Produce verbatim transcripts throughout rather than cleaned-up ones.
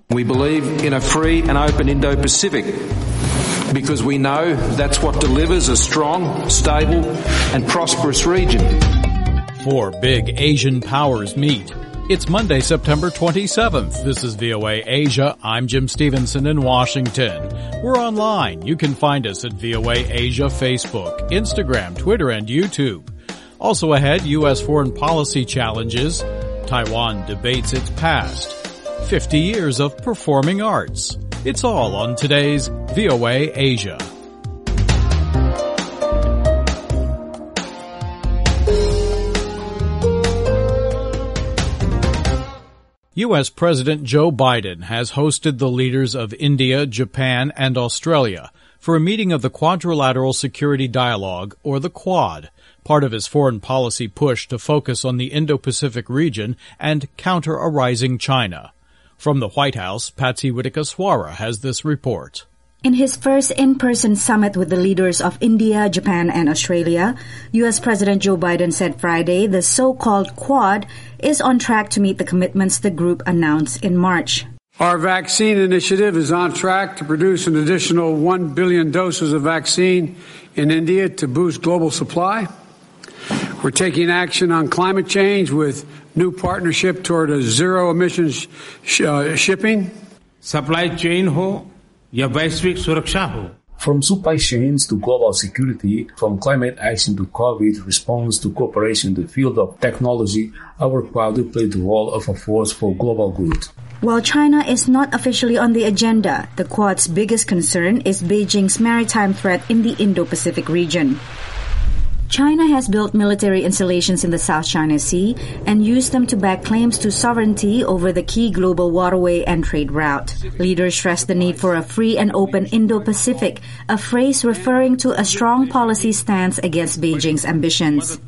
We believe in a free and open Indo-Pacific because we know that's what delivers a strong, stable and prosperous region. Four big Asian powers meet. It's Monday, September twenty-seventh. This is V O A Asia. I'm Jim Stevenson in Washington. We're online. You can find us at V O A Asia Facebook, Instagram, Twitter, and YouTube. Also ahead, U S foreign policy challenges. Taiwan debates its past. fifty years of performing arts. It's all on today's V O A Asia. U S President Joe Biden has hosted the leaders of India, Japan, and Australia for a meeting of the Quadrilateral Security Dialogue, or the Quad, part of his foreign policy push to focus on the Indo-Pacific region and counter a rising China. From the White House, Patsy Widakuswara has this report. In his first in-person summit with the leaders of India, Japan, and Australia, U S President Joe Biden said Friday the so-called Quad is on track to meet the commitments the group announced in March. Our vaccine initiative is on track to produce an additional one billion doses of vaccine in India to boost global supply. We're taking action on climate change with new partnership toward a zero emissions sh- uh, shipping. Supply chain ho ya vaishvik suraksha ho. From supply chains to global security, from climate action to COVID response to cooperation in the field of technology, our Quad will play the role of a force for global good. While China is not officially on the agenda, the Quad's biggest concern is Beijing's maritime threat in the Indo-Pacific region. China has built military installations in the South China Sea and used them to back claims to sovereignty over the key global waterway and trade route. Leaders stressed the need for a free and open Indo-Pacific, a phrase referring to a strong policy stance against Beijing's ambitions.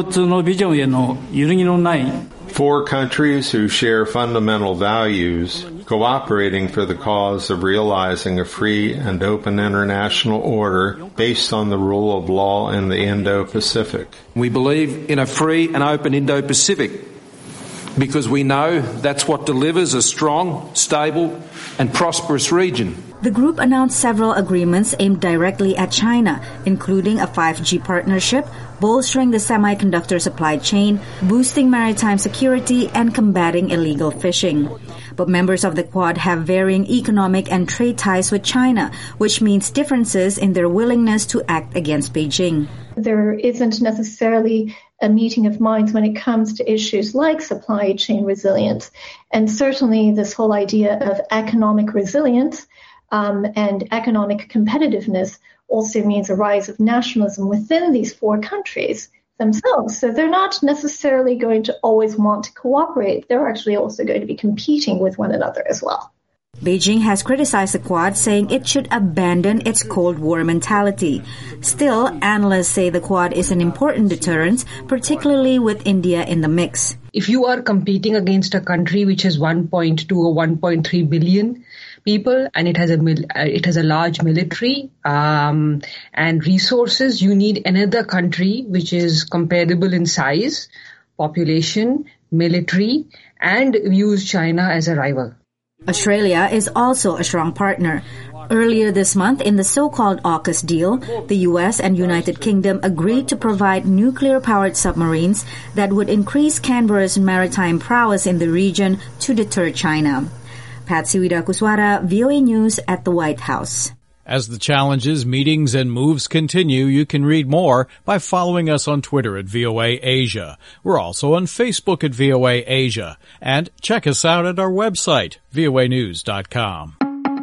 Four countries who share fundamental values cooperating for the cause of realizing a free and open international order based on the rule of law in the Indo-Pacific. We believe in a free and open Indo-Pacific because we know that's what delivers a strong, stable and prosperous region. The group announced several agreements aimed directly at China, including a five G partnership, bolstering the semiconductor supply chain, boosting maritime security, and combating illegal fishing. But members of the Quad have varying economic and trade ties with China, which means differences in their willingness to act against Beijing. There isn't necessarily a meeting of minds when it comes to issues like supply chain resilience. And certainly this whole idea of economic resilience um, and economic competitiveness also means a rise of nationalism within these four countries themselves. So they're not necessarily going to always want to cooperate. They're actually also going to be competing with one another as well. Beijing has criticized the Quad, saying it should abandon its Cold War mentality. Still, analysts say the Quad is an important deterrent, particularly with India in the mix. If you are competing against a country which has one point two or one point three billion people and it has a mil- it has a large military um, and resources, you need another country which is comparable in size, population, military, and views China as a rival. Australia is also a strong partner. Earlier this month, in the so-called AUKUS deal, the U S and United Kingdom agreed to provide nuclear-powered submarines that would increase Canberra's maritime prowess in the region to deter China. Patsy Widakuswara, V O A News at the White House. As the challenges, meetings, and moves continue, you can read more by following us on Twitter at V O A Asia. We're also on Facebook at V O A Asia. And check us out at our website, V O A news dot com.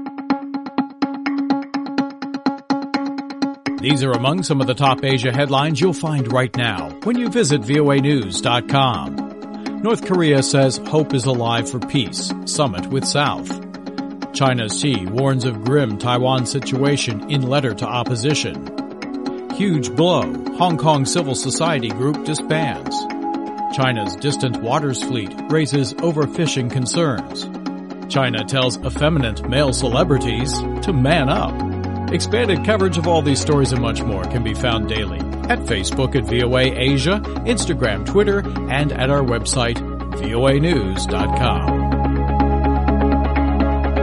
These are among some of the top Asia headlines you'll find right now when you visit V O A news dot com. North Korea says hope is alive for peace. Summit with South. China's Xi warns of grim Taiwan situation in letter to opposition. Huge blow. Hong Kong civil society group disbands. China's distant waters fleet raises overfishing concerns. China tells effeminate male celebrities to man up. Expanded coverage of all these stories and much more can be found daily at Facebook at V O A Asia, Instagram, Twitter, and at our website, V O A news dot com.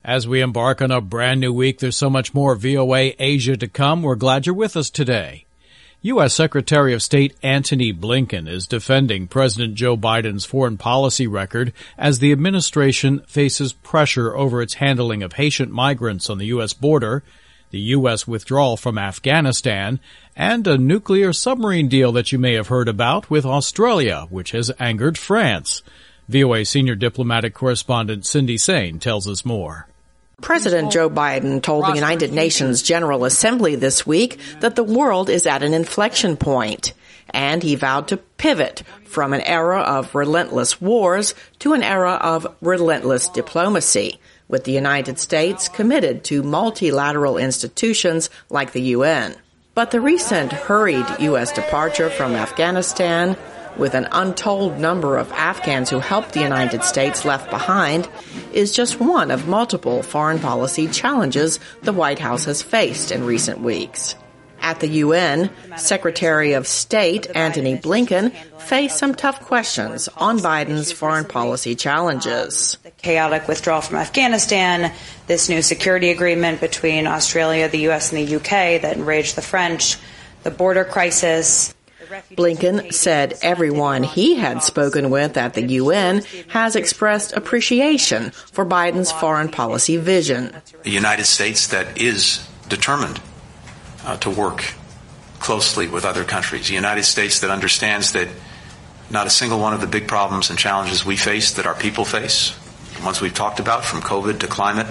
As we embark on a brand new week, there's so much more V O A Asia to come. We're glad you're with us today. U S. Secretary of State Antony Blinken is defending President Joe Biden's foreign policy record as the administration faces pressure over its handling of Haitian migrants on the U S border, the U S withdrawal from Afghanistan, and a nuclear submarine deal that you may have heard about with Australia, which has angered France. V O A senior diplomatic correspondent Cindy Sain tells us more. President Joe Biden told the United Nations General Assembly this week that the world is at an inflection point, and he vowed to pivot from an era of relentless wars to an era of relentless diplomacy, with the United States committed to multilateral institutions like the U N. But the recent hurried U S departure from Afghanistan, with an untold number of Afghans who helped the United States left behind, is just one of multiple foreign policy challenges the White House has faced in recent weeks. At the U N, Secretary of State Antony Blinken faced some tough questions on Biden's foreign policy challenges. The chaotic withdrawal from Afghanistan, this new security agreement between Australia, the U S, and the U K that enraged the French, the border crisis. Blinken said everyone he had spoken with at the U N has expressed appreciation for Biden's foreign policy vision. A United States that is determined uh, to work closely with other countries. A United States that understands that not a single one of the big problems and challenges we face, that our people face, the ones we've talked about, from COVID to climate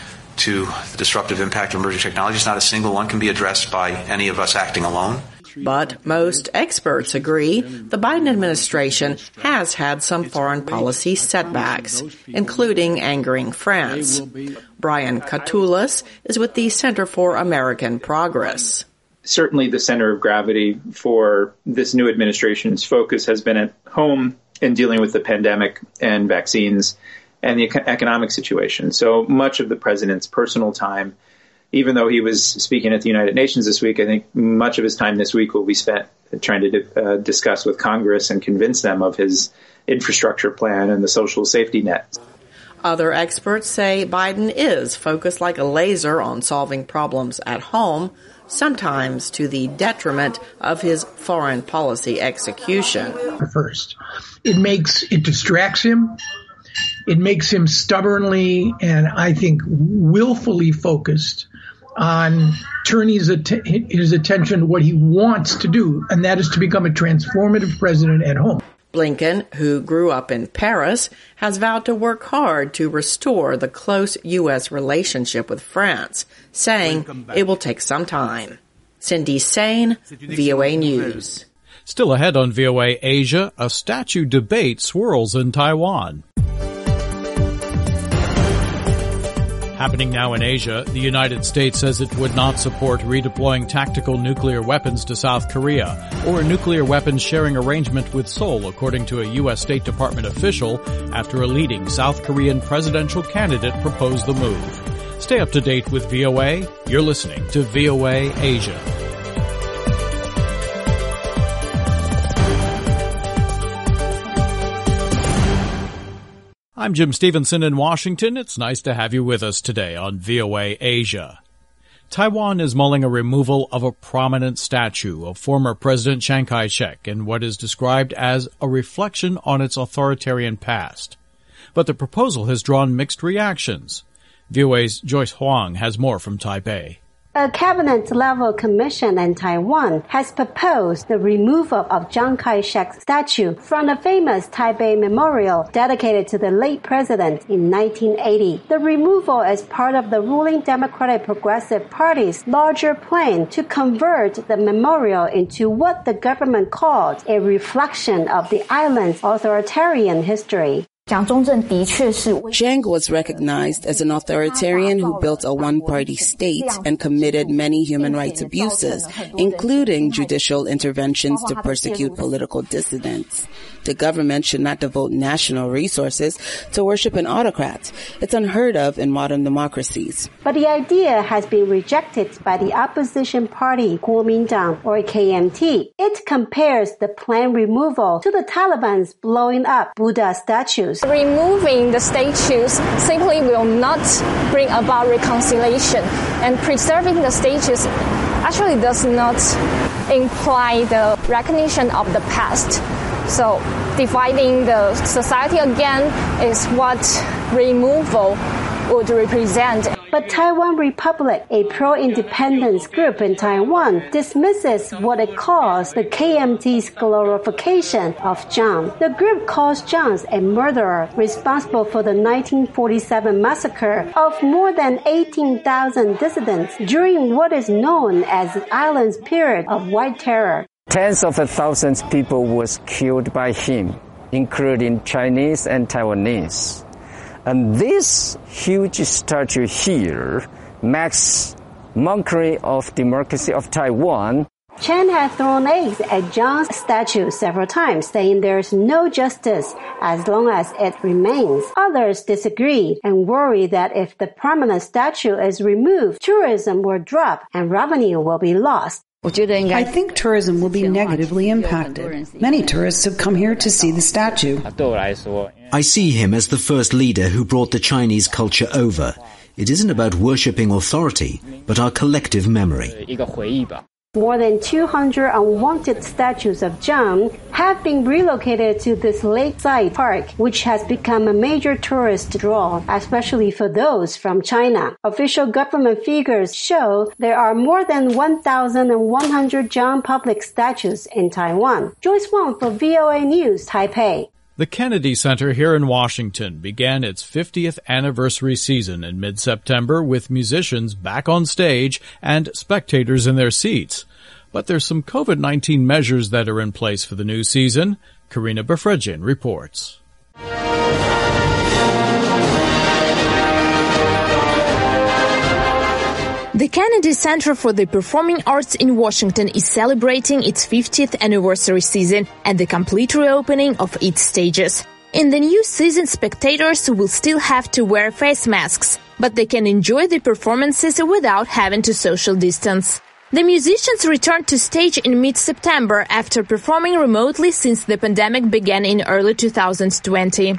to the disruptive impact of emerging technologies, not a single one can be addressed by any of us acting alone. But most experts agree the Biden administration has had some foreign policy setbacks, including angering France. Brian Katulis is with the Center for American Progress. Certainly the center of gravity for this new administration's focus has been at home in dealing with the pandemic and vaccines and the economic situation. So much of the president's personal time, even though he was speaking at the United Nations this week, I think much of his time this week will be spent trying to uh, discuss with Congress and convince them of his infrastructure plan and the social safety net. Other experts say Biden is focused like a laser on solving problems at home, sometimes to the detriment of his foreign policy execution. First, it makes, it distracts him. It makes him stubbornly and I think willfully focused on turning his, att- his attention to what he wants to do, and that is to become a transformative president at home. Blinken, who grew up in Paris, has vowed to work hard to restore the close U S relationship with France, saying it will take some time. Cindy Sain, V O A News. Still ahead on V O A Asia, a statue debate swirls in Taiwan. Happening now in Asia, the United States says it would not support redeploying tactical nuclear weapons to South Korea or a nuclear weapons sharing arrangement with Seoul, according to a U S. State Department official, after a leading South Korean presidential candidate proposed the move. Stay up to date with V O A. You're listening to V O A Asia. I'm Jim Stevenson in Washington. It's nice to have you with us today on V O A Asia. Taiwan is mulling a removal of a prominent statue of former President Chiang Kai-shek in what is described as a reflection on its authoritarian past. But the proposal has drawn mixed reactions. V O A's Joyce Huang has more from Taipei. A cabinet-level commission in Taiwan has proposed the removal of Chiang Kai-shek's statue from the famous Taipei Memorial dedicated to the late president in nineteen eighty. The removal is part of the ruling Democratic Progressive Party's larger plan to convert the memorial into what the government called a reflection of the island's authoritarian history. Chiang was recognized as an authoritarian who built a one-party state and committed many human rights abuses, including judicial interventions to persecute political dissidents. The government should not devote national resources to worship an autocrat. It's unheard of in modern democracies. But the idea has been rejected by the opposition party Kuomintang, or K M T. It compares the planned removal to the Taliban's blowing up Buddha statues. statues. Removing the statues simply will not bring about reconciliation, and preserving the statues actually does not imply the recognition of the past. So dividing the society again is what removal would represent. But Taiwan Republic, a pro-independence group in Taiwan, dismisses what it calls the K M T's glorification of Chiang. The group calls Chiang a murderer responsible for the nineteen forty-seven massacre of more than eighteen thousand dissidents during what is known as the island's period of white terror. Tens of thousands of people was killed by him, including Chinese and Taiwanese. And this huge statue here makes mockery of democracy of Taiwan. Chen has thrown eggs at Chiang's statue several times, saying there's no justice as long as it remains. Others disagree and worry that if the prominent statue is removed, tourism will drop and revenue will be lost. I think tourism will be negatively impacted. Many tourists have come here to see the statue. I see him as the first leader who brought the Chinese culture over. It isn't about worshipping authority, but our collective memory. More than two hundred unwanted statues of Chiang have been relocated to this lakeside park, which has become a major tourist draw, especially for those from China. Official government figures show there are more than one thousand one hundred Chiang public statues in Taiwan. Joyce Wong for V O A News, Taipei. The Kennedy Center here in Washington began its fiftieth anniversary season in mid-September with musicians back on stage and spectators in their seats. But there's some COVID nineteen measures that are in place for the new season. Karina Befredjian reports. The Kennedy Center for the Performing Arts in Washington is celebrating its fiftieth anniversary season and the complete reopening of its stages. In the new season, spectators will still have to wear face masks, but they can enjoy the performances without having to social distance. The musicians returned to stage in mid-September after performing remotely since the pandemic began in early two thousand twenty.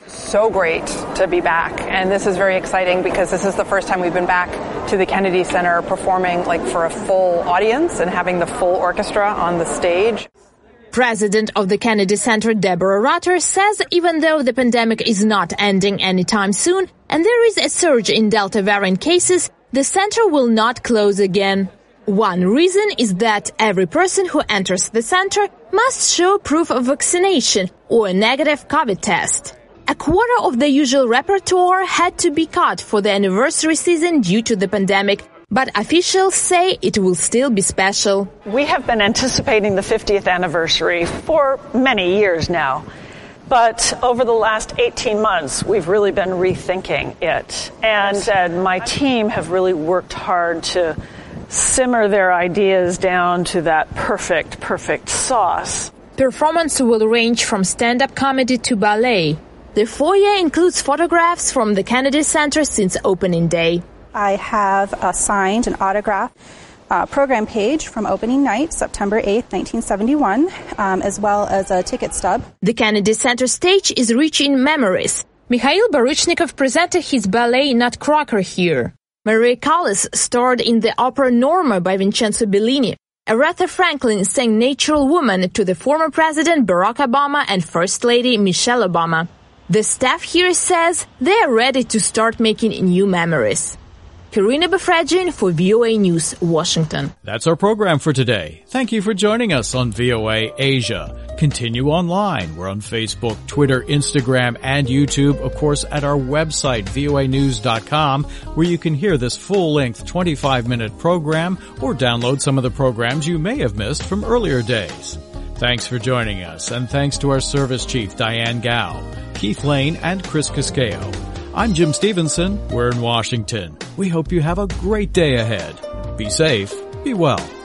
So great to be back, and this is very exciting because this is the first time we've been back to the Kennedy Center performing like for a full audience and having the full orchestra on the stage. President of the Kennedy Center, Deborah Rutter, says even though the pandemic is not ending anytime soon and there is a surge in Delta variant cases, the center will not close again. One reason is that every person who enters the center must show proof of vaccination or a negative COVID test. A quarter of the usual repertoire had to be cut for the anniversary season due to the pandemic, but officials say it will still be special. We have been anticipating the fiftieth anniversary for many years now, but over the last eighteen months, we've really been rethinking it. And uh, my team have really worked hard to simmer their ideas down to that perfect, perfect sauce. Performance will range from stand-up comedy to ballet. The foyer includes photographs from the Kennedy Center since opening day. I have uh, signed an autograph uh, program page from opening night, September eighth, nineteen seventy-one, um, as well as a ticket stub. The Kennedy Center stage is rich in memories. Mikhail Baryshnikov presented his ballet Nutcracker here. Maria Callas starred in the opera Norma by Vincenzo Bellini. Aretha Franklin sang Natural Woman to the former President Barack Obama and First Lady Michelle Obama. The staff here says they are ready to start making new memories. Karina Befredjian for V O A News, Washington. That's our program for today. Thank you for joining us on V O A Asia. Continue online. We're on Facebook, Twitter, Instagram, and YouTube. Of course, at our website, V O A news dot com, where you can hear this full-length twenty-five minute program or download some of the programs you may have missed from earlier days. Thanks for joining us, and thanks to our service chief, Diane Gao, Keith Lane, and Chris Cascao. I'm Jim Stevenson. We're in Washington. We hope you have a great day ahead. Be safe. Be well.